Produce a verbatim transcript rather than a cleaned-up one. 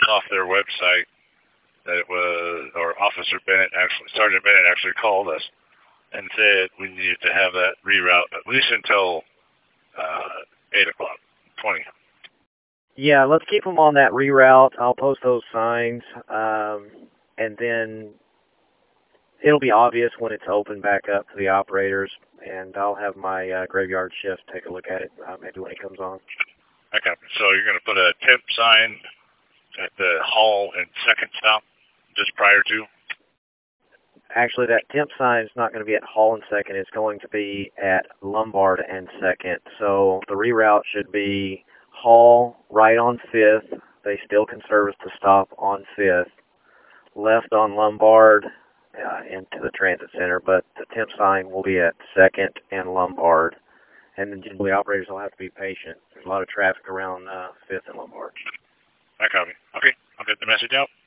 off their website that it was, or Officer Bennett actually, Sergeant Bennett actually called us and said we needed to have that reroute at least until uh, eight o'clock, twenty. Yeah, let's keep them on that reroute. I'll post those signs, um, and then it'll be obvious when it's open back up to the operators, and I'll have my uh, graveyard shift take a look at it uh, maybe when it comes on. Okay, so you're going to put a temp sign at the hall and second stop just prior to? Actually, that temp sign is not going to be at Hall and Second. It's going to be at Lombard and Second. So the reroute should be Hall right on Fifth. They still can service the stop on Fifth. Left on Lombard uh, into the transit center, but the temp sign will be at Second and Lombard. And then generally operators will have to be patient. There's a lot of traffic around uh, Fifth and Lombard. I copy. Okay, I'll get the message out.